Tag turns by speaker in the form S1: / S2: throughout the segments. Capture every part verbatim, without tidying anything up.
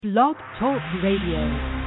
S1: Blog Talk Radio.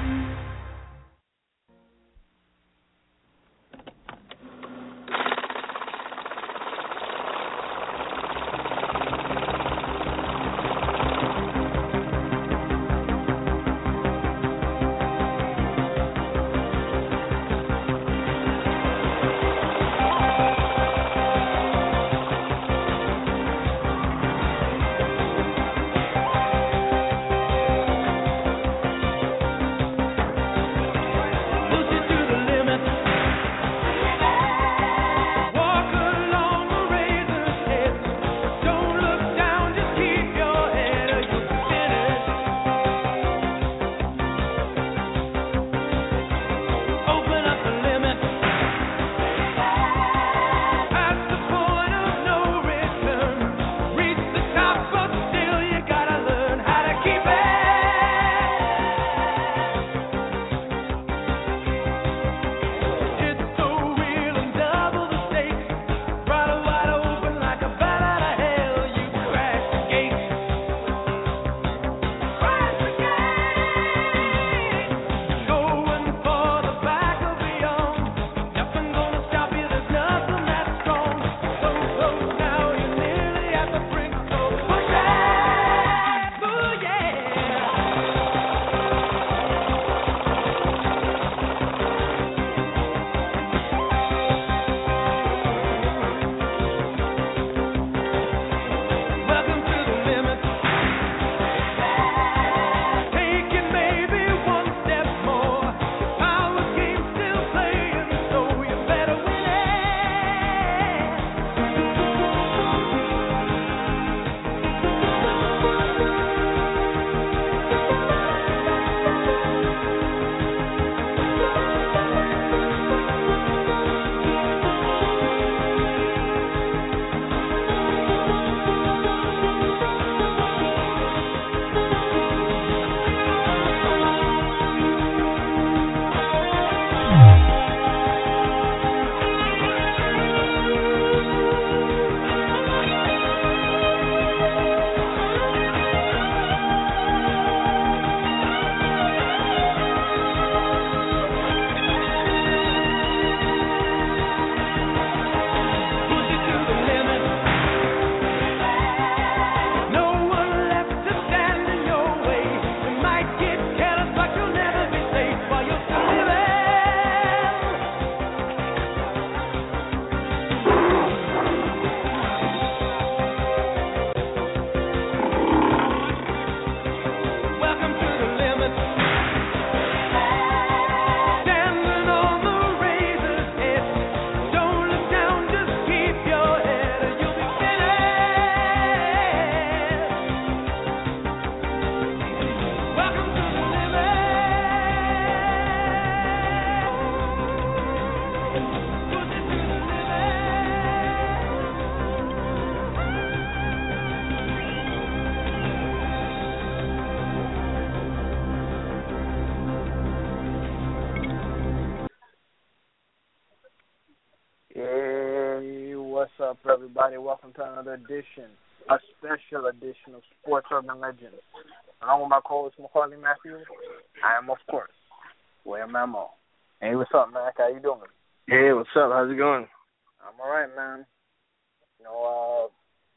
S2: Everybody, welcome to another edition, a special edition of Sports Urban Legends. Along with my co-host, Macaulay Matthews, I am, of course, William Memo. Hey, what's up, Mac? How you doing?
S3: Hey, what's up? How's it going?
S2: I'm all right, man. You know,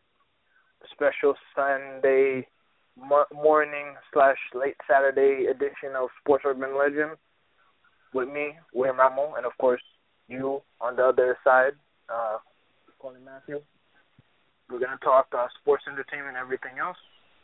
S2: uh, special Sunday mo- morning slash late Saturday edition of Sports Urban Legends with me, William Memo, and, of course, you on the other side, uh, Colin Matthew. We're going to talk uh, sports, entertainment, and everything else.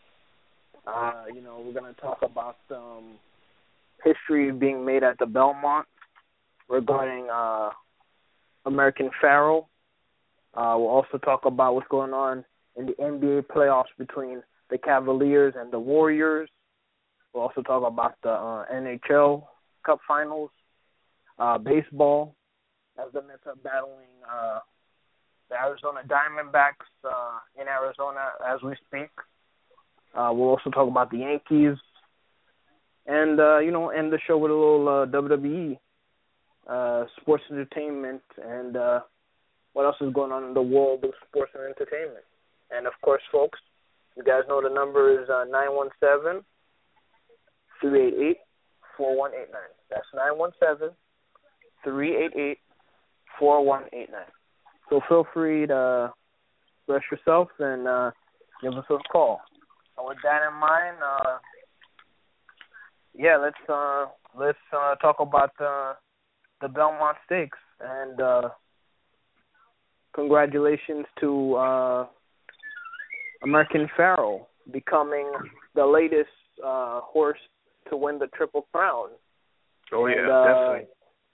S2: Uh, you know, we're going to talk about um, history being made at the Belmont regarding uh, American Pharoah. Uh, we'll also talk about what's going on in the N B A playoffs between the Cavaliers and the Warriors. We'll also talk about the uh, N H L Cup Finals, uh, baseball, as the Mets are battling uh, the Arizona Diamondbacks uh, in Arizona as we speak. Uh, we'll also talk about the Yankees. And, uh, you know, end the show with a little uh, W W E, uh, sports entertainment, and uh, what else is going on in the world of sports and entertainment. And, of course, folks, you guys know the number is uh, nine one seven, three eight eight, four one eight nine. That's nine one seven, three eight eight, four one eight nine. So feel free to express yourself and uh, give us a call. And with that in mind, uh, yeah, let's uh, let's uh, talk about the the Belmont Stakes, and uh, congratulations to uh, American Pharoah becoming the latest uh, horse to win the Triple Crown.
S3: Oh yeah,
S2: and, uh,
S3: definitely.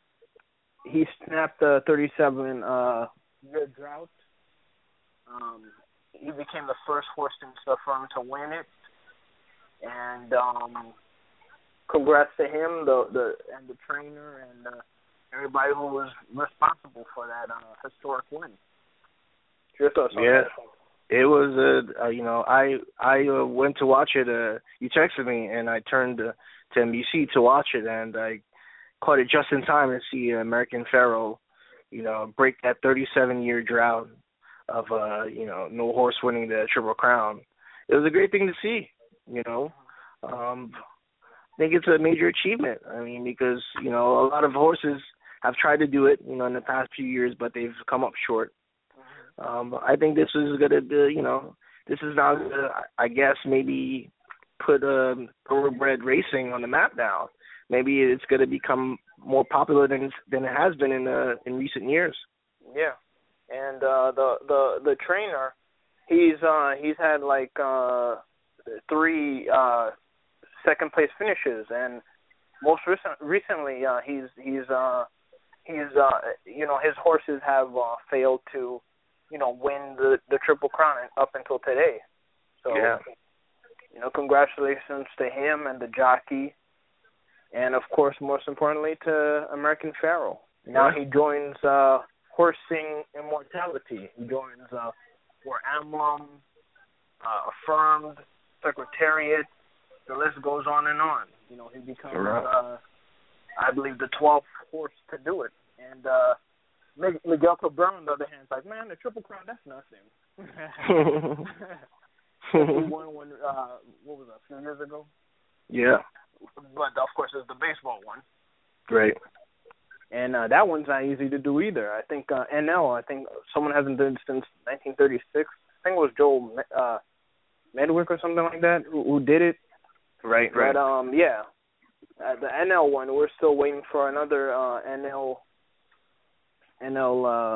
S2: He snapped the thirty-seven uh, year drought. Um, he became the first horse in the firm to win it, and um, congrats to him, the the and the trainer, and uh, everybody who was responsible for that uh, historic win. Your thoughts on
S3: Yeah,
S2: that?
S3: it was uh, uh, you know I I uh, went to watch it. Uh, you texted me, and I turned uh, to N B C to watch it, and I caught it just in time to see American Pharoah, you know, break that thirty-seven year drought of uh, you know, no horse winning the Triple Crown. It was a great thing to see, you know. Um, I think it's a major achievement. I mean, because, you know, a lot of horses have tried to do it, you know, in the past few years, but they've come up short. Um, I think this is going to be, you know, this is now, uh, I guess, maybe put um, thoroughbred racing on the map now. Maybe it's going to become more popular than than it has been in uh, in recent years.
S2: Yeah, and uh, the the the trainer, he's uh, he's had like uh, three uh, second place finishes, and most recent recently uh, he's he's uh, he's uh, you know his horses have uh, failed to you know win the the Triple Crown up until today. So
S3: yeah.
S2: you know congratulations to him and the jockey. And, of course, most importantly, to American Pharoah. Now he joins uh, Horsing Immortality. He joins uh, for Amlum, uh, Affirmed, Secretariat. The list goes on and on. You know, he becomes, uh, I believe, the twelfth horse to do it. And uh, Miguel Cabrera, on the other hand, is like, man, the Triple Crown, that's nothing. He won one, uh, what was that, a few years ago?
S3: Yeah.
S2: But, of course, it's the baseball one.
S3: Great.
S2: And uh, that one's not easy to do either. I think uh, N L, I think someone hasn't done it since nineteen thirty-six. I think it was Joel uh, Medwick or something like that who, who did it.
S3: Right,
S2: right. But, um, yeah, uh, the N L one, we're still waiting for another uh, N L N L uh,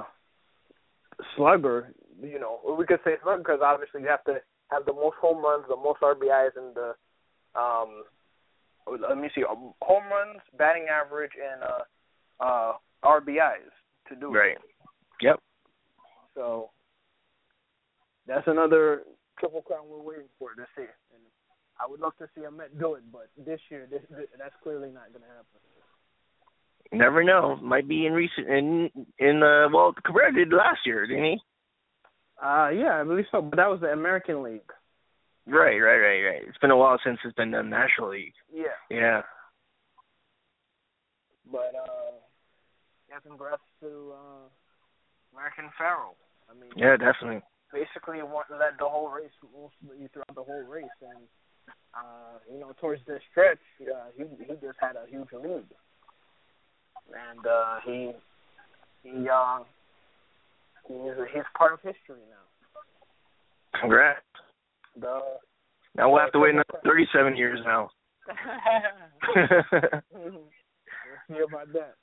S2: slugger. You know, we could say slugger because obviously you have to have the most home runs, the most R B Is, and the um, let me see, home runs, batting average, and uh, uh, R B Is to do it.
S3: Right. Yep.
S2: So that's another Triple Crown we're waiting for this year. And I would love to see Ahmet do it, but this year, this, this that's clearly not going to happen.
S3: Never know. Might be in recent in in uh well, Cabrera did last year, didn't he?
S2: Uh yeah, I believe so. But that was the American League.
S3: Right, right, right, right. It's been a while since it's been the National League.
S2: Yeah.
S3: Yeah.
S2: But uh, yeah, congrats to uh, American Pharoah. I mean,
S3: yeah, definitely.
S2: Basically, led the whole race mostly throughout the whole race, and uh, you know, towards the stretch, uh, he he just had a huge lead, and uh, he he uh, he's he's part of history now.
S3: Congrats.
S2: The,
S3: now we'll have to wait another thirty-seven years now.
S2: We'll see about that.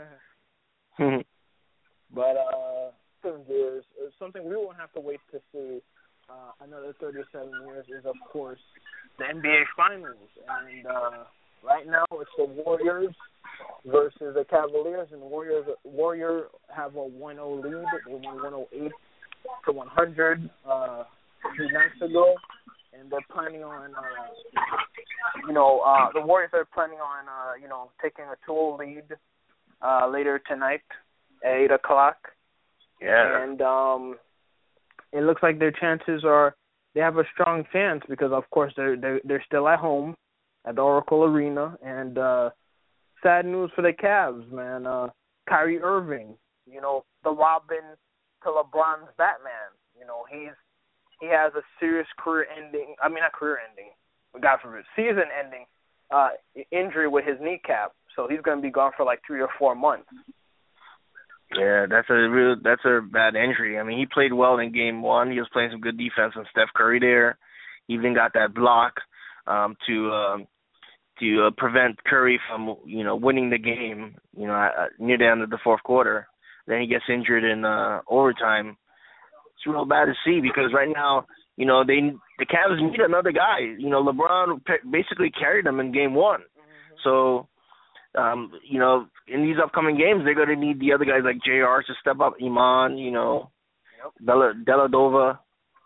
S2: But uh, some years, something we won't have to wait to see uh, another thirty-seven years is, of course, the N B A Finals. And uh, right now it's the Warriors versus the Cavaliers, and the Warriors Warrior have a one oh lead. They won one oh eight to one hundred. Uh, a few nights ago, and they're planning on, uh, you know, uh, the Warriors are planning on, uh, you know, taking a two oh lead uh, later tonight at eight o'clock.
S3: Yeah.
S2: And um, it looks like their chances are, they have a strong chance because, of course, they're, they're, they're still at home at the Oracle Arena. And uh, sad news for the Cavs, man. Uh, Kyrie Irving, you know, the Robin to LeBron's Batman. You know, he's He has a serious career-ending, I mean, not career-ending, but God forbid, season-ending uh, injury with his kneecap, so he's going to be gone for like three or four months.
S3: Yeah, that's a real that's a bad injury. I mean, he played well in game one. He was playing some good defense on Steph Curry there. He even got that block um, to um, to uh, prevent Curry from you know winning the game. You know, uh, near the end of the fourth quarter. Then he gets injured in uh, overtime. It's real bad to see because right now, you know, they the Cavs need another guy. You know, LeBron basically carried them in game one. Mm-hmm. So. Um, you know, in these upcoming games, they're going to need the other guys like J R to step up, Iman, you know, yep. Della, Deladova.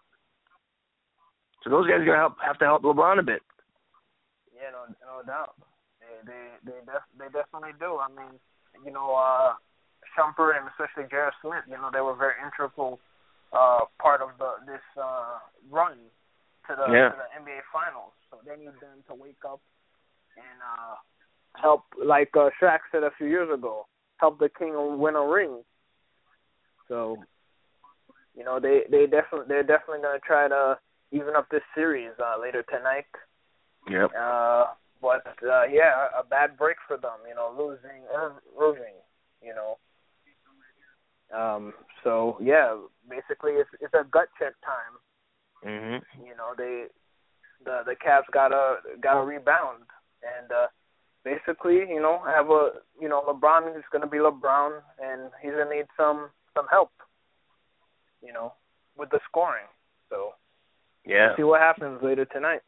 S3: So those guys are going to help, have to help LeBron a bit.
S2: Yeah, no, no doubt. They they they, def- they definitely do. I mean, you know, uh, Shumpert and especially J R Smith, you know, they were very integral uh, part of the this uh, run to the,
S3: yeah.
S2: to the N B A Finals. So they need them to wake up and uh, help, like uh, Shaq said a few years ago, help the king win a ring. So, you know, they they definitely they're definitely gonna try to even up this series uh, later tonight.
S3: Yep.
S2: Uh, but uh, yeah, a bad break for them. You know, losing Ir- Irving. You know. Um. So yeah, basically it's it's a gut check time.
S3: Mhm.
S2: You know, they the the Cavs gotta gotta rebound and. Uh, Basically, you know, have a you know LeBron is going to be LeBron, and he's going to need some some help, you know, with the scoring. So,
S3: yeah,
S2: we'll see what happens later tonight.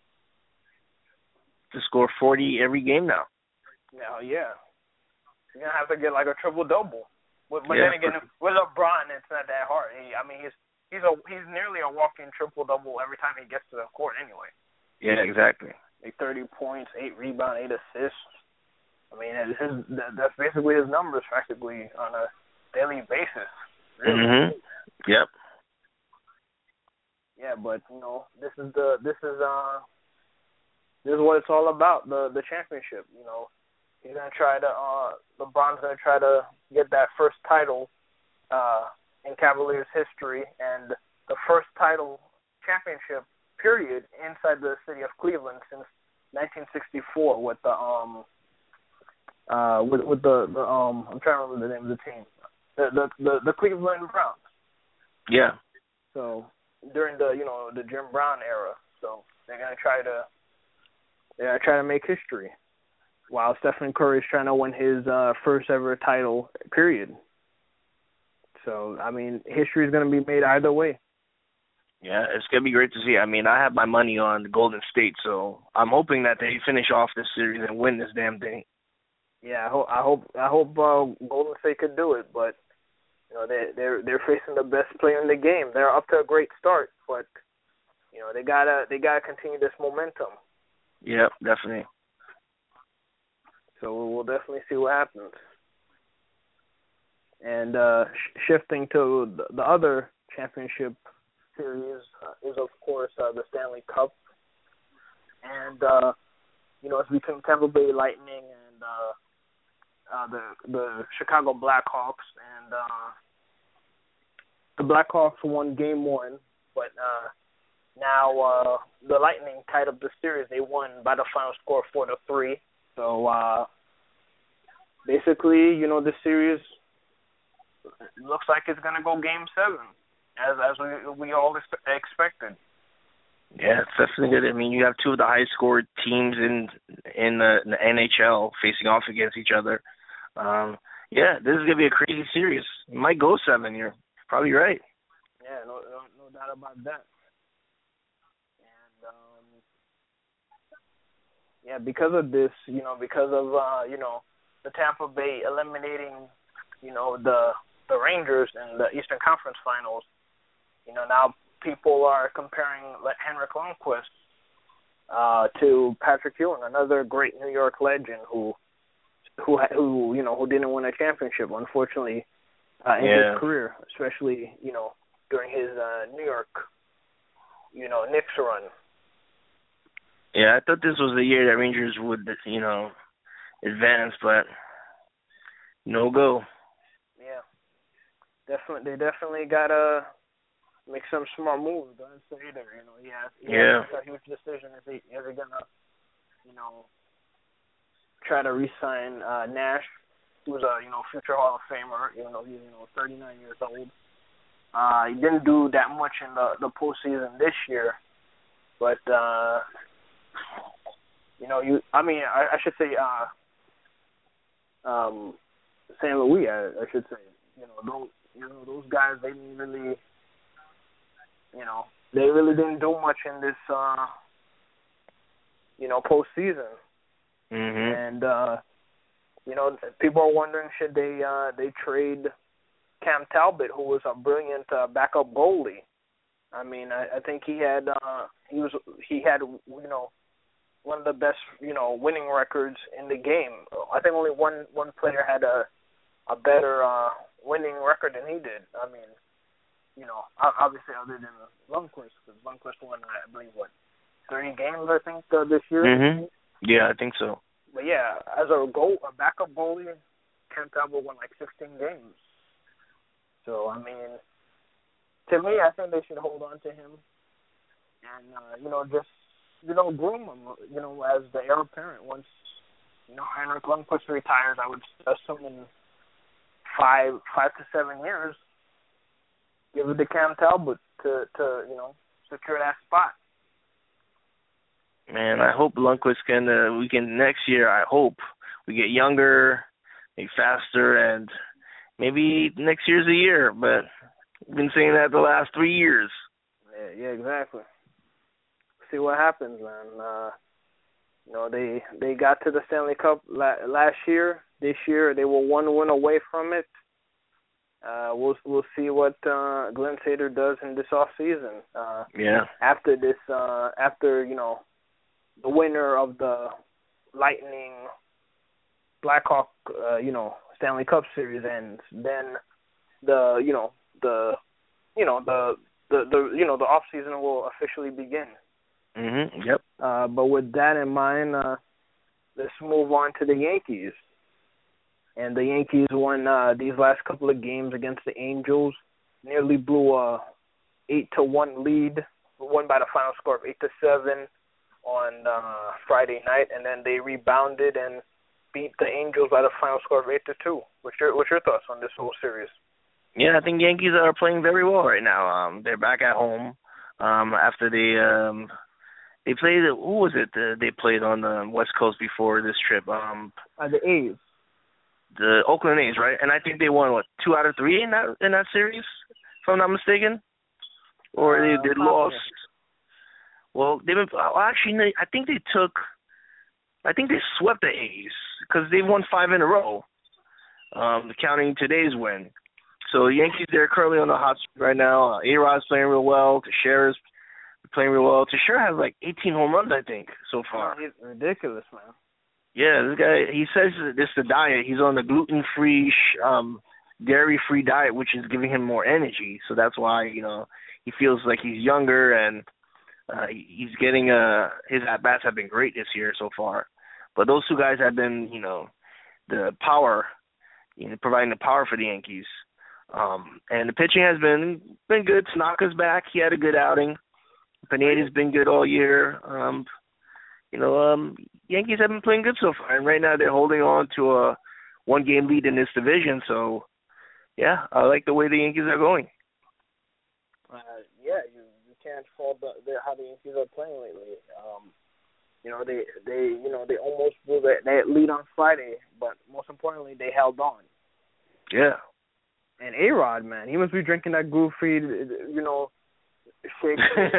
S3: To score forty every game now.
S2: Yeah, yeah. You're gonna have to get like a triple double. But, but
S3: yeah.
S2: then again, with LeBron, it's not that hard. He, I mean, he's he's a he's nearly a walking triple double every time he gets to the court anyway.
S3: Yeah, exactly.
S2: Like thirty points, eight rebounds, eight assists. I mean, his, that's basically his numbers practically on a daily basis. Really.
S3: Mhm. Yep.
S2: Yeah, but you know, this is the this is uh this is what it's all about, the the championship. You know, he's gonna try to uh LeBron's gonna try to get that first title uh in Cavaliers history and the first title championship period inside the city of Cleveland since nineteen sixty-four with the um uh with with the, the um I'm trying to remember the name of the team, the the the, the Cleveland Browns.
S3: Yeah.
S2: So during the you know the Jim Brown era, so they're gonna try to they're gonna try to make history, while Stephen Curry is trying to win his uh, first ever title. Period. So I mean, history is gonna be made either way.
S3: Yeah, it's going to be great to see. I mean, I have my money on Golden State, so I'm hoping that they finish off this series and win this damn thing.
S2: Yeah, I hope I hope I hope uh, Golden State could do it, but you know they they're they're facing the best player in the game. They're up to a great start, but you know they gotta they gotta continue this momentum.
S3: Yep, definitely.
S2: So we'll definitely see what happens. And uh, sh- shifting to the, the other championship series uh, is, of course, uh, the Stanley Cup. And, uh, you know, it's between Tampa Bay Lightning and uh, uh, the the Chicago Blackhawks. And uh, the Blackhawks won game one, but uh, now uh, the Lightning tied up the series. They won by the final score four to three. So, uh, basically, you know, this series looks like it's going to go game seven. As as we we all expected.
S3: Yeah, it's definitely good. I mean, you have two of the highest scored teams in in the, in the N H L facing off against each other. Um, yeah, this is gonna be a crazy series. It might go seven. You're probably right.
S2: Yeah, no no, no doubt about that. And um, yeah, because of this, you know, because of uh, you know the Tampa Bay eliminating, you know, the the Rangers in the Eastern Conference Finals. You know, now people are comparing Henrik Lundqvist uh, to Patrick Ewing, another great New York legend who, who, who you know, who didn't win a championship, unfortunately, uh, in
S3: yeah.
S2: his career, especially, you know, during his uh, New York, you know, Knicks run.
S3: Yeah, I thought this was the year that Rangers would, you know, advance, but no go.
S2: Yeah, definitely. They definitely gotta make some smart moves. Don't say either. You know, yeah, he
S3: yeah.
S2: has a huge decision. Is he, is he gonna, you know, try to re-sign uh, Nash, who's a you know future Hall of Famer, even though he's you know thirty-nine years old. Uh, he didn't do that much in the the postseason this year, but uh, you know you I mean I, I should say uh, um, Saint Louis I, I should say you know those you know those guys they didn't really you know they really didn't do much in this uh, you know postseason.
S3: Mm-hmm.
S2: And uh, you know, people are wondering should they uh, they trade Cam Talbot, who was a brilliant uh, backup goalie. I mean, I, I think he had uh, he was he had you know one of the best you know winning records in the game. I think only one one player had a a better uh, winning record than he did. I mean, you know, obviously other than Lundqvist, because Lundqvist won I believe what thirty games I think uh, this year.
S3: Mm-hmm. Yeah, I think so.
S2: But yeah, as a goal, a backup goalie, Cam Talbot won like sixteen games. So I mean, to me, I think they should hold on to him, and uh, you know, just you know, groom him, you know, as the heir apparent. Once you know Henrik Lundqvist retires, I would assume in five, five to seven years, give it to Cam Talbot to, to you know, secure that spot.
S3: Man, I hope Lundqvist can. Uh, we can next year. I hope we get younger, maybe faster, and maybe next year's a year. But we've been saying that the last three years.
S2: Yeah, yeah, exactly. See what happens, man. Uh, you know, they they got to the Stanley Cup la- last year. This year, they were one win away from it. Uh, we'll we'll see what uh, Glenn Sader does in this off season. Uh,
S3: yeah.
S2: After this, uh, after you know. the winner of the Lightning Blackhawk, uh, you know, Stanley Cup series ends, then the, you know, the, you know, the, the, the you know, the off season will officially begin.
S3: Mhm. Yep.
S2: Uh, but with that in mind, uh, let's move on to the Yankees. And the Yankees won uh, these last couple of games against the Angels. Nearly blew a eight to one lead, won by the final score of eight to seven. On uh, Friday night, and then they rebounded and beat the Angels by the final score of eight to two. What's your What's your thoughts on this whole series?
S3: Yeah, I think Yankees are playing very well right now. Um, they're back at home um, after they um, they played. Who was it? Uh, they played on the West Coast before this trip. Um,
S2: uh, the A's,
S3: the Oakland A's, right? And I think they won what two out of three in that in that series, if I'm not mistaken, or uh, they they lost. Well, they've been well, actually. I think they took. I think they swept the A's because they won five in a row, um, counting today's win. So the Yankees, they're currently on the hot streak right now. Uh, A-Rod's playing real well. Teixeira's playing real well. Teixeira has like eighteen home runs, I think, so far.
S2: He's ridiculous, man.
S3: Yeah, this guy. He says this is the diet. He's on the gluten-free, um, dairy-free diet, which is giving him more energy. So that's why you know he feels like he's younger and. Uh, he's getting uh his at bats have been great this year so far, but those two guys have been you know the power, you know providing the power for the Yankees, um, and the pitching has been been good. Tanaka's back; he had a good outing. Pineda's been good all year. Um, you know, um, Yankees have been playing good so far, and right now they're holding on to a one game lead in this division. So, yeah, I like the way the Yankees are going.
S2: Uh, yeah, you. Can't fault the, the, how the Yankees are playing lately. Um, you know, they, they you know they almost blew that, that lead on Friday, but most importantly, they held on.
S3: Yeah.
S2: And A-Rod, man, he must be drinking that gluten-free, you know, shake,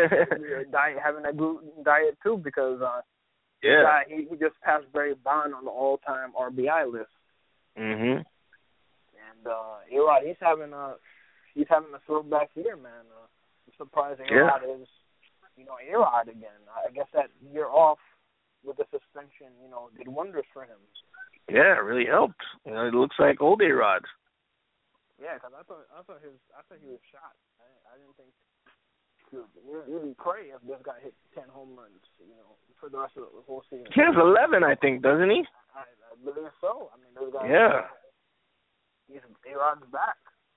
S2: diet, having that gluten diet too, because uh,
S3: yeah,
S2: guy, he, he just passed Barry Bonds on the all-time R B I list.
S3: Mhm.
S2: And uh, A-Rod, he's having a he's having a throwback year, man. Uh, I'm surprised A-Rod
S3: yeah.
S2: is, you know, A-Rod again. I guess that year off with the suspension, you know, did wonders for him.
S3: Yeah, it really helped. You know, it looks like old A-Rod.
S2: Yeah, because I thought I thought he was I thought he was shot. I, I didn't think he would really pray if this guy hit ten home runs, you know, for the rest of the whole season.
S3: He has eleven, I think, doesn't he?
S2: I, I believe so. I mean, this guy.
S3: Yeah.
S2: He's A-Rod's back.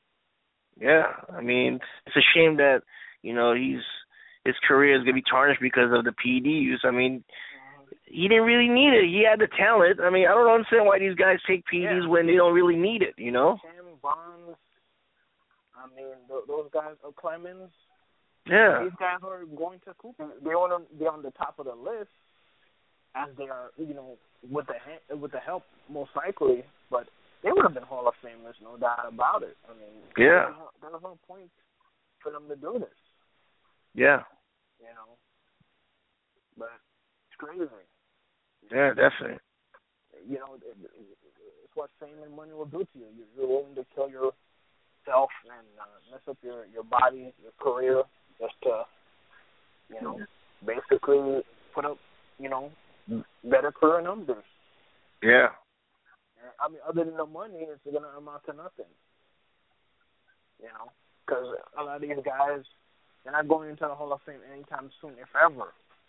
S3: Yeah, I mean, it's a shame that you know he's his career is gonna be tarnished because of the P E D use. I mean, he didn't really need it. He had the talent. I mean, I don't understand why these guys take P Ds yeah. when they don't really need it, you know?
S2: Tim Bonds, I mean, th- those guys, uh, Clemens.
S3: Yeah.
S2: These guys are going to Cooper. They want to be on the top of the list, as they are, you know, with the ha- with the help, most likely. But they would have been Hall of Famers, no doubt about it. I mean,
S3: yeah.
S2: There's no, there's no point for them to do this.
S3: Yeah.
S2: You know. But it's crazy.
S3: Yeah, definitely.
S2: You know, it, it's what fame and money will do to you. You're willing to kill yourself and uh, mess up your, your body, your career, just to, you know, basically put up, you know, better career numbers.
S3: Yeah.
S2: I mean, other than the money, it's going to amount to nothing. You know, because a lot of these guys, they're not going into the Hall of Fame anytime soon, if ever.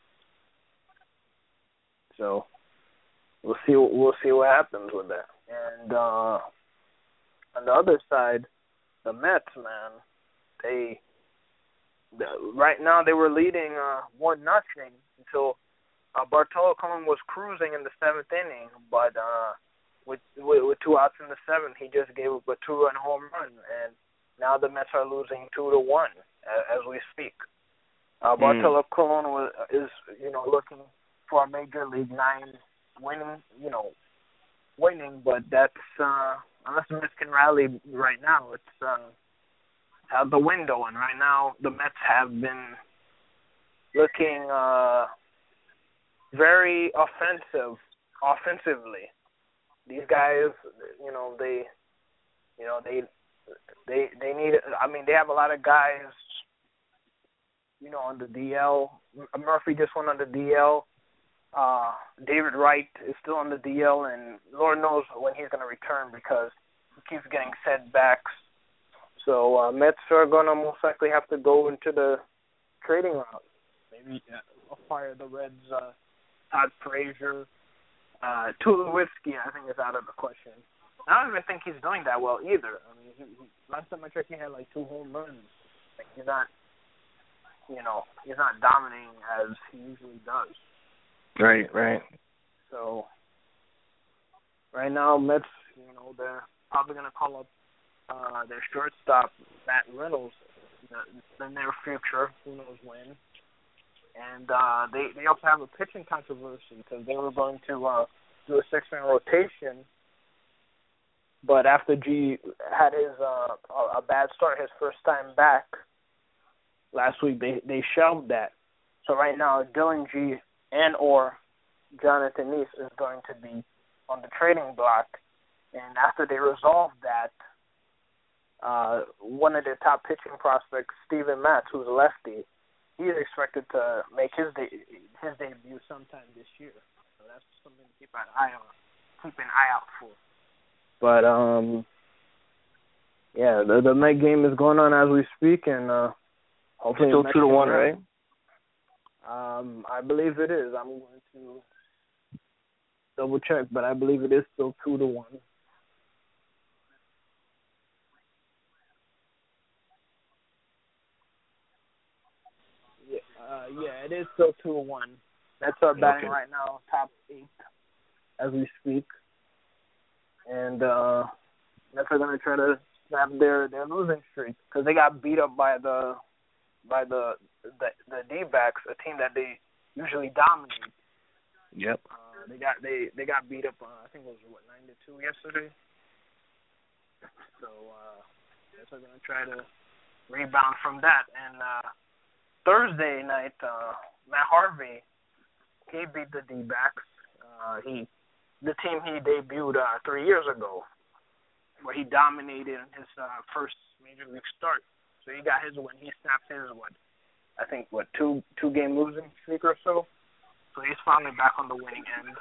S2: So we'll see. We'll see what happens with that. And uh, on the other side, the Mets, man, they the, right now they were leading uh, one nothing until uh, Bartolo Colon was cruising in the seventh inning, but uh, with, with with two outs in the seventh, he just gave up a two-run home run, and now the Mets are losing two to one as, as we speak. Uh, Bartolo mm. Colon was, is you know looking for a Major League Nine winning, you know, winning, but that's, uh, unless the Mets can rally right now, it's uh, out the window, and right now the Mets have been looking uh, very offensive, offensively. These guys, you know, they, you know, they, they, they need, I mean, they have a lot of guys, you know, on the D L. Murphy just went on the D L. Uh, David Wright is still on the D L, and Lord knows when he's going to return because he keeps getting setbacks. So uh, Mets are going to most likely have to go into the trading route. Maybe uh, acquire the Reds, uh, Todd Frazier. Uh, Tulowitzki, I think, is out of the question. I don't even think he's doing that well either. I mean, he, he, last time I checked, he had like two home runs. Like, he's not, you know, he's not dominating as he usually does.
S3: Right, right.
S2: So, right now, Mets, you know, they're probably going to call up uh, their shortstop, Matt Reynolds, in their future. Who knows when. And uh, they, they also have a pitching controversy because they were going to uh, do a six-man rotation. But after G had his uh, a bad start, his first time back last week, they, they shelved that. So right now, Dylan G and or Jonathan Neese is going to be on the trading block. And after they resolve that, uh, one of their top pitching prospects, Steven Matz, who's a lefty, he is expected to make his de- his debut sometime this year. So that's something to keep an eye on, keep an eye out for. But um, yeah, the the Met game is going on as we speak, and uh, hopefully
S3: still two to one, right?
S2: Um, I believe it is. I'm going to double check, but I believe it is still two to one. Yeah, uh, yeah, it is still two to one. That's our batting okay. right now, top eight, as we speak, and uh, that's they're going to try to snap their their losing streak because they got beat up by the by the the, the D-backs, a team that they usually dominate.
S3: Yep.
S2: Uh, they got they, they got beat up. Uh, I think it was what nine to two yesterday. So uh, guess we're gonna try to rebound from that. And uh, Thursday night, uh, Matt Harvey, he beat the D-backs. Uh, he the team he debuted uh, three years ago, where he dominated in his uh, first major league start. So he got his win. He snapped his, what, I think, what, two two game losing streak or so. So he's finally back on the winning end.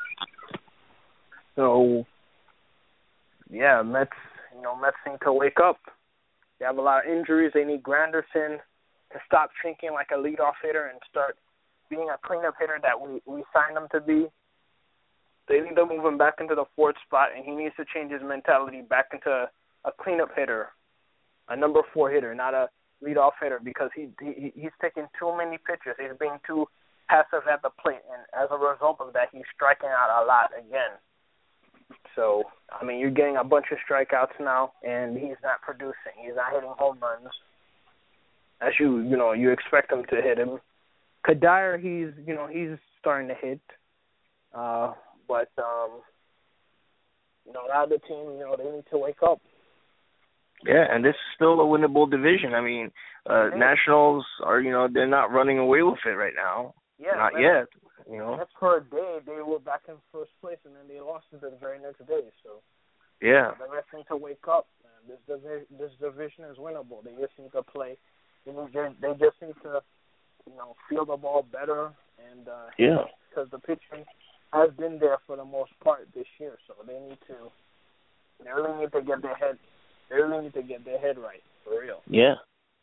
S2: So, yeah, Mets, you know, Mets need to wake up. They have a lot of injuries. They need Granderson to stop thinking like a leadoff hitter and start being a cleanup hitter that we, we signed him to be. They need to move him back into the fourth spot, and he needs to change his mentality back into a cleanup hitter. A number four hitter, not a leadoff hitter, because he, he he's taking too many pitches. He's being too passive at the plate, and as a result of that, he's striking out a lot again. So, I mean, you're getting a bunch of strikeouts now, and he's not producing. He's not hitting home runs as you, you know, you expect him to hit him. Kadire, he's, you know, he's starting to hit. Uh, but, um, you know, now the team, you know, they need to wake up.
S3: Yeah, and this is still a winnable division. I mean, uh, mm-hmm. Nationals are, you know, they're not running away with it right now.
S2: Yeah,
S3: not
S2: man.
S3: yet. You know,
S2: that's for a day. They were back in first place, and then they lost it the very next day. So,
S3: yeah,
S2: the Mets need to wake up. Man. This division, this division is winnable. They just need to play. They just, they just need to, you know, feel the ball better, and uh,
S3: yeah,
S2: because the pitching has been there for the most part this year. So they need to, they really need to get their head, they really need to get their head right for real.
S3: Yeah.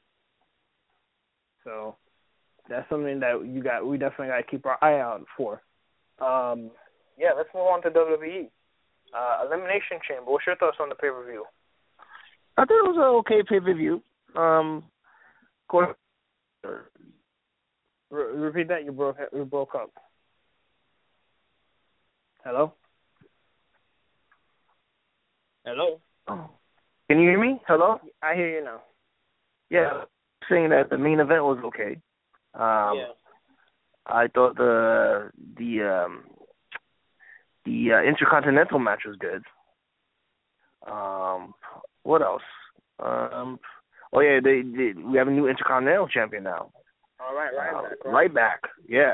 S2: So. That's something that you got. We definitely got to keep our eye out for. Um, yeah, let's move on to W W E. Uh, Elimination Chamber. What's your thoughts on the pay per view?
S3: I thought it was an okay pay per view. Um, course,
S2: Re- repeat that. You broke. You broke up. Hello. Hello.
S3: Oh. Can you hear me? Hello.
S2: I hear you now.
S3: Yeah, saying that the main event was okay. Um,
S2: yeah.
S3: I thought the the um, the uh, Intercontinental match was good. Um, what else? Um, oh yeah, they, they we have a new Intercontinental champion now.
S2: All right, right
S3: uh,
S2: back. Right.
S3: right back, yeah.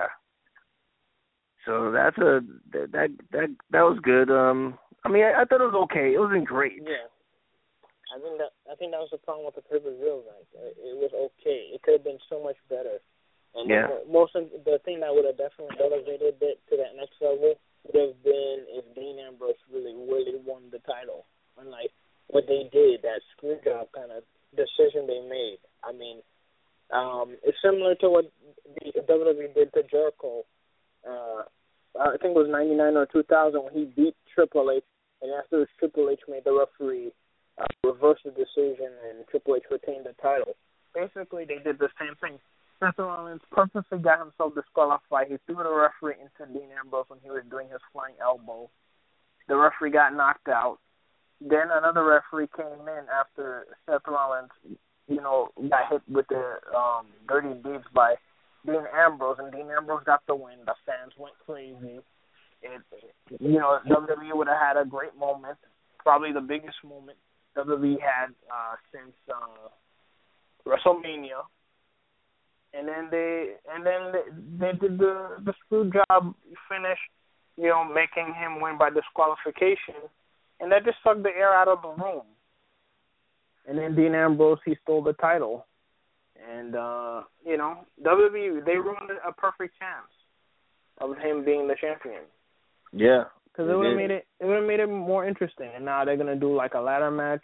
S3: So that's a that that that, that was good. Um, I mean, I, I thought it was okay. It wasn't great.
S2: Yeah. I think that I think that was the problem with the pay per view. Like it was okay. It could have been so much better. And
S3: yeah.
S2: the, most of the thing that would have definitely elevated it to that next level would have been if Dean Ambrose really, really won the title. Unlike what they did, that screw job kind of decision they made. I mean, um, it's similar to what the W W E did to Jericho. Uh, I think it was ninety-nine or two thousand when he beat Triple H, and afterwards Triple H made the referee uh, reverse the decision, and Triple H retained the title. Basically, they did the same thing. Seth Rollins purposely got himself disqualified. He threw the referee into Dean Ambrose when he was doing his flying elbow. The referee got knocked out. Then another referee came in after Seth Rollins, you know, got hit with the um, dirty deeds by Dean Ambrose, and Dean Ambrose got the win. The fans went crazy. It, you know, W W E would have had a great moment, probably the biggest moment W W E had uh, since uh, WrestleMania. And then they and then they, they did the the screw job finish, you know, making him win by disqualification, and that just sucked the air out of the room. And then Dean Ambrose, he stole the title, and uh, you know, W W E, they ruined a perfect chance of him being the champion.
S3: Yeah,
S2: because it would have made it it would have made it more interesting. And now they're gonna do like a ladder match.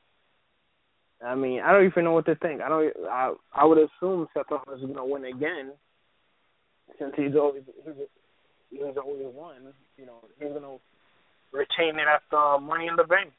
S2: I mean, I don't even know what to think. I don't. I I would assume Seth Rollins is going to win again, since he's always he's, he's always won. You know, he's going to retain it after Money in the Bank.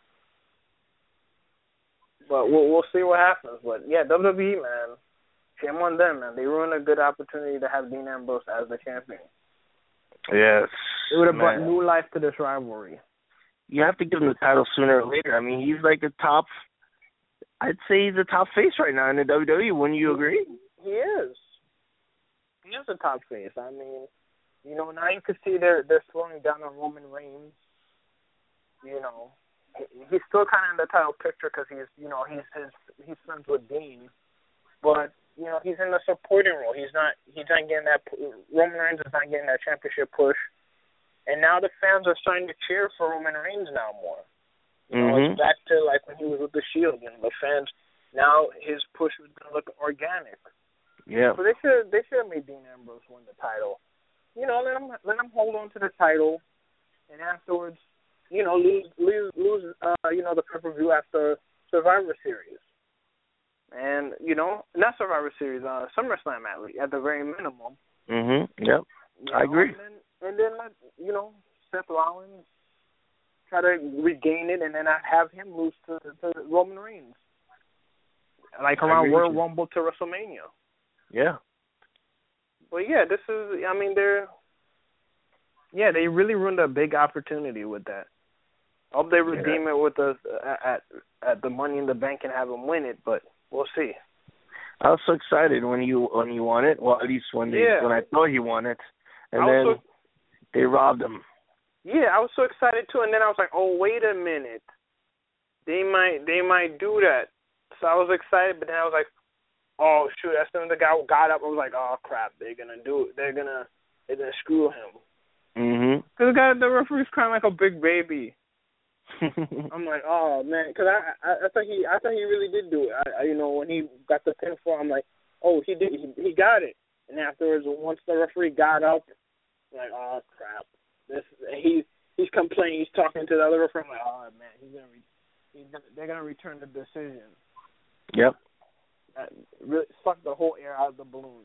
S2: But we'll we'll see what happens. But yeah, W W E, man, shame on them, man. They ruined a good opportunity to have Dean Ambrose as the champion.
S3: Yes,
S2: it would have
S3: man.
S2: brought new life to this rivalry.
S3: You have to give him the title sooner or later. I mean, he's like the top. I'd say he's the top face right now in the W W E. Wouldn't you agree?
S2: He is. He is a top face. I mean, you know, now you can see they're they're slowing down on Roman Reigns. You know, he's still kind of in the title picture because he's, you know, he's his he's friends with Dean, but you know, he's in the supporting role. He's not he's not getting that. Roman Reigns is not getting that championship push, and now the fans are starting to cheer for Roman Reigns now more. You know,
S3: mm-hmm.
S2: It's back to like when he was with the Shield. You know, the fans now his push was gonna look organic.
S3: Yeah.
S2: So they should they should have made Dean Ambrose win the title. You know, let him let him hold on to the title, and afterwards, you know, lose lose lose uh, you know, the pay per view after Survivor Series. And you know, not Survivor Series, uh, SummerSlam at least, at the very minimum.
S3: Mhm. Yep.
S2: You
S3: I
S2: know,
S3: agree.
S2: And then, and then let you know Seth Rollins try to regain it, and then I have him lose to, to Roman Reigns, like around Royal Rumble to WrestleMania.
S3: Yeah.
S2: Well, yeah, this is. I mean, they're. Yeah, they really ruined a big opportunity with that. I hope they redeem yeah. it with the at at the Money in the Bank and have them win it, but we'll see.
S3: I was so excited when you when you won it. Well, at least when they
S2: yeah.
S3: when I thought he won it, and
S2: I
S3: then
S2: so,
S3: they robbed him.
S2: Yeah, I was so excited too, and then I was like, oh, wait a minute, they might they might do that. So I was excited, but then I was like, oh shoot! As soon as the guy got up, I was like, oh crap, they're gonna do it. They're gonna they're gonna screw him.
S3: Mhm.
S2: Cause the guy, the referee's crying like a big baby. I'm like, oh man, because I, I I thought he I thought he really did do it. I, I you know when he got the pinfall, I'm like, oh he did he, he got it. And afterwards, once the referee got up, I'm like, oh crap, this he's he's complaining, he's talking to the other referee. I'm like, oh man, he's gonna re, he's gonna they're gonna return the decision.
S3: Yep.
S2: That really sucked the whole air out of the balloon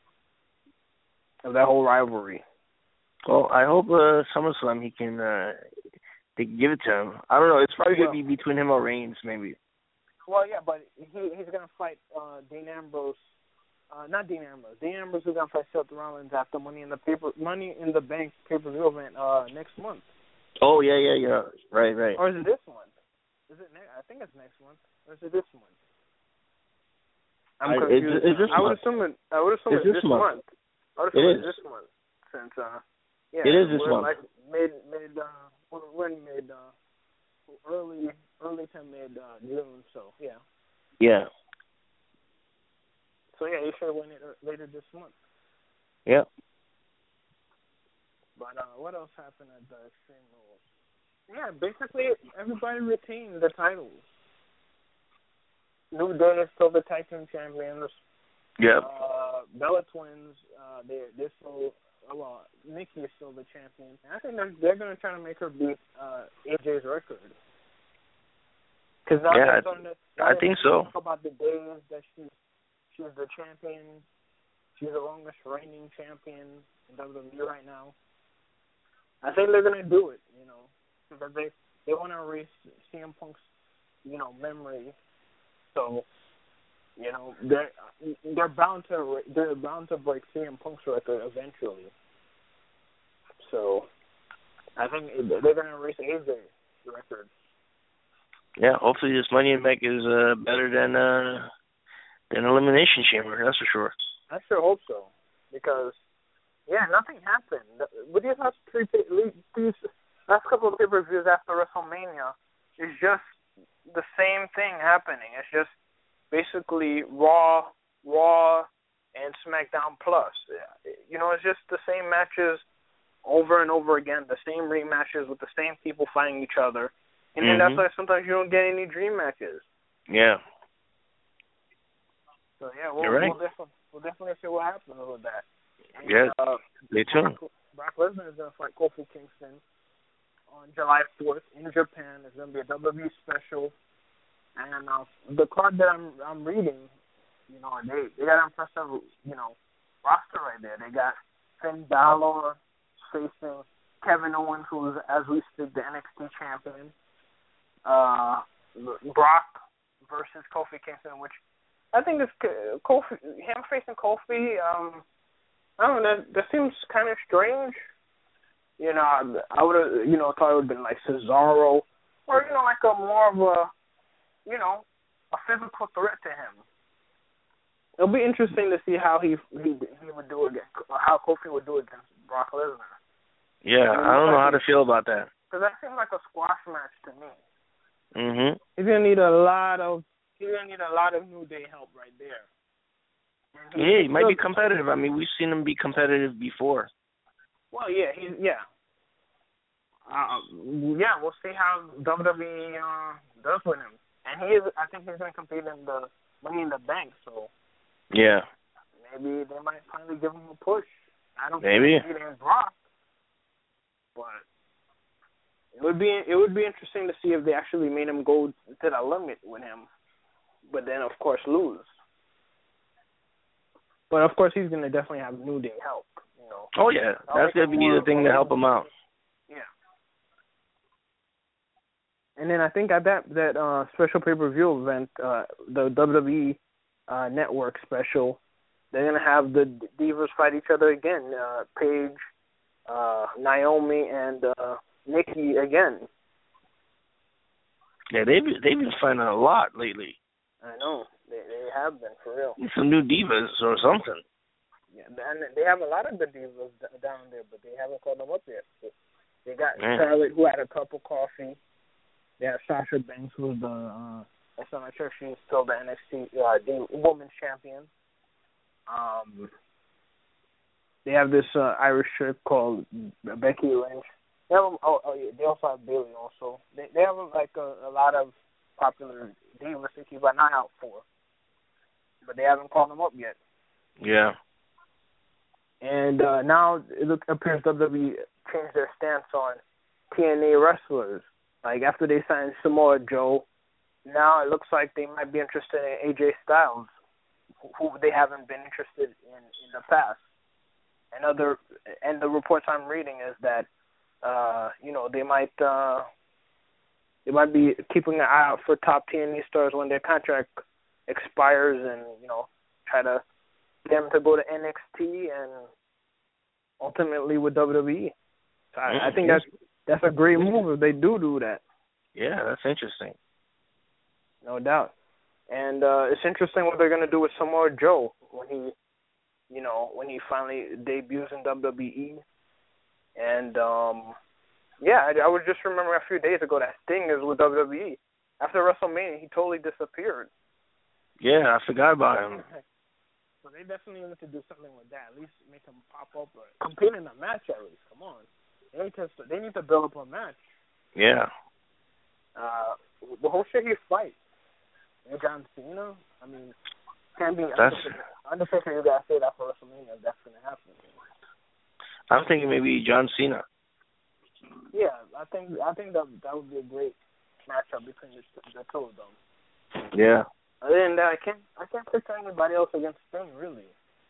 S2: of that whole rivalry.
S3: Well, I hope uh, SummerSlam he can. Uh, They can give it to him. I don't know. It's probably well, going to be between him or Reigns, maybe.
S2: Well, yeah, but he he's going to fight uh, Dean Ambrose. Uh, not Dean Ambrose. Dean Ambrose is going to fight Seth Rollins after Money in the paper, Money in the Bank pay-per-view event uh, next month.
S3: Oh, yeah, yeah, yeah. Right, right.
S2: Or is it this month? Is it? Ne- I think it's next month. Or is it this month? I'm
S3: I,
S2: confused.
S3: It's, it's this
S2: I would
S3: month.
S2: assume it. I would assume
S3: it's,
S2: it's
S3: this
S2: this
S3: month.
S2: month. I would assume
S3: it
S2: it's
S3: is.
S2: this month since. Uh, yeah,
S3: it is this
S2: we're
S3: month.
S2: Like mid mid. Uh, we're in mid. Uh, Early, early to mid uh, June. So yeah.
S3: Yeah.
S2: So yeah, you should win it later this month.
S3: Yeah.
S2: But uh, what else happened at the Extreme Rules? Yeah, basically everybody retained the titles. New Day is still the tag team champions.
S3: Yeah.
S2: Uh, Bella Twins, uh, they they're still. Well, Nikki is still the champion. And I think they're they're gonna try to make her beat uh, A J's record. Because now
S3: yeah,
S2: they're going to,
S3: I think so.
S2: Talk about the days that she's she's the champion. She's the longest reigning champion in W W E right now. I think they're gonna do it, you know, because they they want to erase C M Punk's, you know, memory. So, you know, they're they're bound to they're bound to break C M Punk's record eventually. So, I think they're gonna erase A J's record.
S3: Yeah, hopefully this Money in the Bank is uh, better than uh, than Elimination Chamber. That's for sure.
S2: I sure hope so, because yeah, nothing happened. With these last three, these last couple of pay-per-views after WrestleMania, it's just the same thing happening. It's just basically Raw, Raw, and SmackDown Plus. You know, it's just the same matches over and over again, the same rematches with the same people fighting each other. And then
S3: mm-hmm.
S2: that's why sometimes you don't get any dream matches.
S3: Yeah.
S2: So yeah, we'll,
S3: right.
S2: we'll definitely we'll definitely see what happens with that. And,
S3: yeah.
S2: Uh,
S3: Stay tuned.
S2: Brock, Brock Lesnar is going to fight Kofi Kingston on July fourth in Japan. It's going to be a W W E special. And uh, the card that I'm I'm reading, you know, they they got an impressive, you know, roster right there. They got Finn Balor facing Kevin Owens, who is, as we speak, the N X T champion. Uh, Brock versus Kofi Kingston, which I think is Kofi, him facing Kofi. Um, I don't know. That, that seems kind of strange. You know, I, I would have, you know, thought it would have been like Cesaro, or you know, like a more of a, you know, a physical threat to him. It'll be interesting to see how he he he would do against how Kofi would do against Brock Lesnar.
S3: Yeah, I, mean, I don't know how to feel about that.
S2: Because that seemed like a squash match to me.
S3: Mhm.
S2: He's gonna need a lot of he's gonna need a lot of New Day help right there.
S3: He, yeah, he might be competitive. I mean, we've seen him be competitive before.
S2: Well, yeah, he's yeah. Uh, yeah, we'll see how W W E uh, does with him. And he is. I think he's gonna compete in the Money in the Bank. So
S3: yeah,
S2: maybe they might finally give him a push. I don't
S3: maybe.
S2: think he's beating Brock, but it would be it would be interesting to see if they actually made him go to the limit with him, but then of course lose. But of course he's gonna definitely have New Day help, you know.
S3: Oh yeah, that's gonna be the thing to help him out.
S2: Yeah. And then I think at that that uh, special pay per view event, uh, the W W E uh, Network special, they're gonna have the Divas fight each other again. Uh, Paige, uh, Naomi, and uh, Nikki again.
S3: Yeah, they've they've been fighting a lot lately.
S2: I know they they have been for real.
S3: Some new divas or something.
S2: Yeah, and they have a lot of good divas down there, but they haven't called them up yet. They got
S3: Man.
S2: Charlotte, who had a cup of coffee. They have Sasha Banks, who's the uh, I'm not sure if she's still the N X T uh, the Women's Champion. Um, they have this uh, Irish chick called Becky Lynch. They have, oh, oh yeah, they also have Bayley also. They they have like a, a lot of popular divas to keep an eye out for, but they haven't called them up yet.
S3: Yeah.
S2: And uh, now it appears W W E changed their stance on T N A wrestlers. Like after they signed Samoa Joe, now it looks like they might be interested in A J Styles, who they haven't been interested in in the past. And other and the reports I'm reading is that uh, you know they might uh, they might be keeping an eye out for top T N A stars when their contract expires, and you know try to get them to go to N X T and ultimately with W W E. So I, I think that's that's a great move if they do do that.
S3: Yeah, that's interesting.
S2: No doubt. And uh, it's interesting what they're going to do with Samoa Joe when he, you know, when he finally debuts in W W E. And, um, yeah, I, I was just remembering a few days ago that Sting is with W W E. After WrestleMania, he totally disappeared.
S3: Yeah, I forgot about him.
S2: So they definitely need to do something with that. At least make him pop up or compete in a match at least. Come on. They need to, they need to build up a match.
S3: Yeah.
S2: Uh, the whole shit he fight. And John Cena, I mean, can't be
S3: that's,
S2: Undertaker. You gotta say that for WrestleMania. That's gonna happen.
S3: I'm thinking maybe John Cena.
S2: Yeah, I think I think that that would be a great matchup between the, the two of them.
S3: Yeah.
S2: Other than that, I can't I can't picture anybody else against Sting really.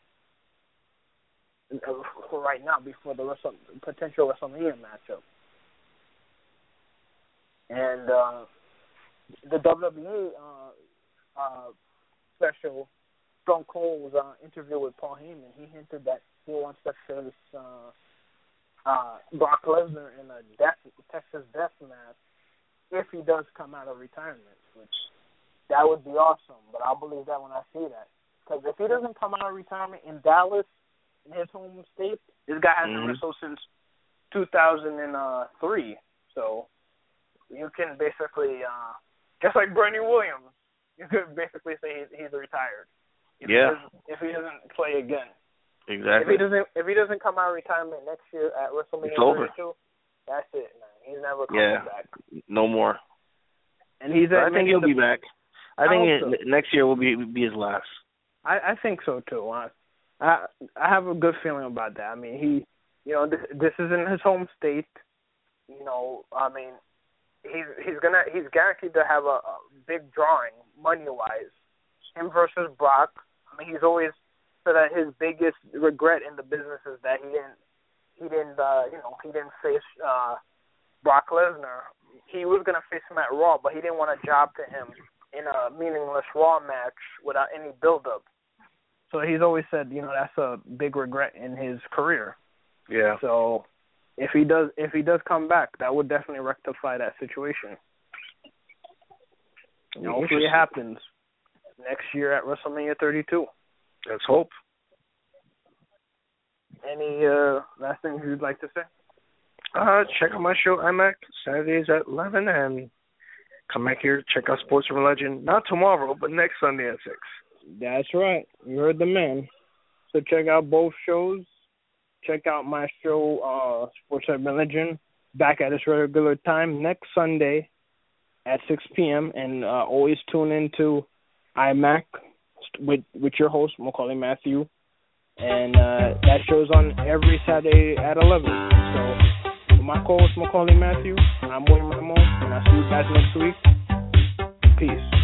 S2: For right now, before the Wrestle, potential WrestleMania matchup. And uh, the W W E uh, uh, special, Stone Cold's uh, interview with Paul Heyman, he hinted that he wants to face uh, uh, Brock Lesnar in a death, Texas death match if he does come out of retirement, which that would be awesome, but I'll believe that when I see that. Because if he doesn't come out of retirement in Dallas, in his home state, this guy hasn't
S3: mm-hmm.
S2: wrestled since two thousand three, so you can basically, uh, just like Bernie Williams, you could basically say he's, he's retired. If
S3: yeah.
S2: He if he doesn't play again.
S3: Exactly.
S2: If he doesn't, if he doesn't come out of retirement next year at WrestleMania thirty-two, that's it, man. He's never coming
S3: yeah.
S2: back.
S3: No more.
S2: And he's.
S3: I think he'll
S2: the,
S3: be back. I, I think it, so. next year will be be his last.
S2: I, I think so too. I, I I have a good feeling about that. I mean, he, you know, this, this is in his home state. You know, I mean. He's he's gonna he's guaranteed to have a, a big drawing money wise. Him versus Brock. I mean, he's always said that his biggest regret in the business is that he didn't he didn't uh, you know he didn't face uh, Brock Lesnar. He was gonna face him at Raw, but he didn't want to job to him in a meaningless Raw match without any build up. So he's always said, you know, that's a big regret in his career.
S3: Yeah.
S2: So. If he does, if he does come back, that would definitely rectify that situation. And hopefully, it happens next year at WrestleMania thirty-two.
S3: Let's hope.
S2: Any uh, last things you'd like to say?
S3: Uh, check out my show, I M A C, Saturdays at eleven, and come back here, check out Sports Urban Legend. Not tomorrow, but next Sunday at six.
S2: That's right. You heard the man. So check out both shows. Check out my show, uh, Sports Urban Legend, back at its regular time next Sunday at six p.m. And uh, always tune into I M A C with with your host, Macaulay Matthew. And uh, that show's on every Saturday at eleven. So, for my co-host, Macaulay Matthew, I'm William Ramon, and I'll see you guys next week. Peace.